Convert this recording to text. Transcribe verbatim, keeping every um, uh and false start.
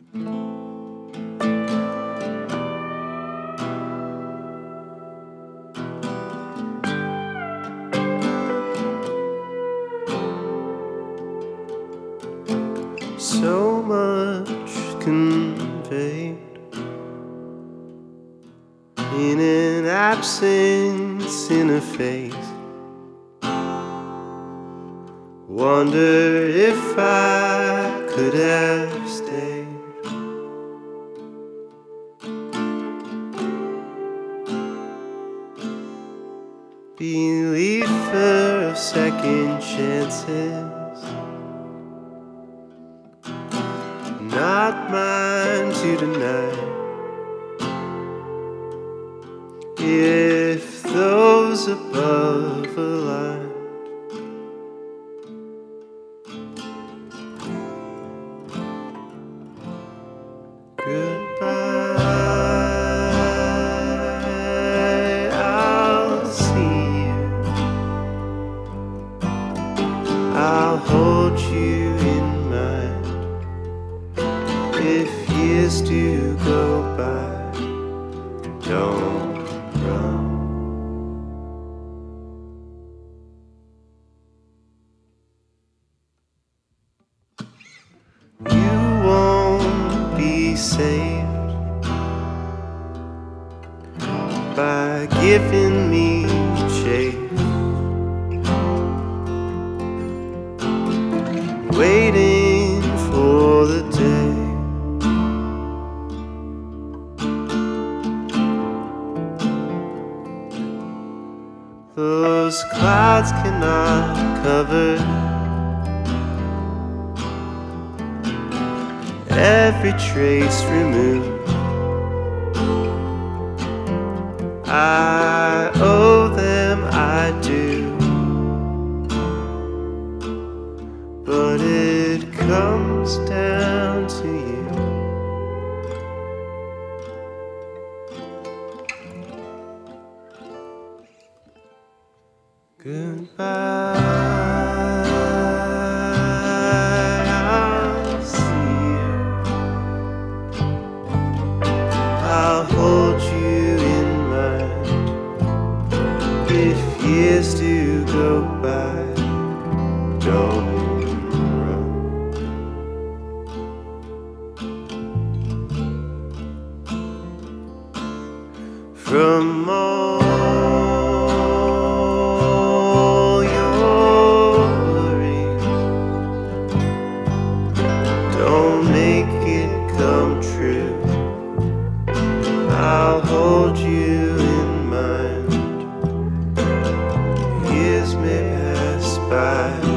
So much conveyed in an absence, in a face. Wonder if I could have stayed. Believer of second chances, not mine to deny. If those above aligned, goodbye, I'll see you, I'll hold you in mind. If years do go by, don't run. You won't be saved by giving me chase, waiting for the day those clouds cannot cover. Every trace removed, I owe them, I do. But it comes down to you. Goodbye, I'll see you, I'll hold you in mind. If years do go by, don't run. From all your worries, don't make it come true. I'll hold you in mind. Years may pass by,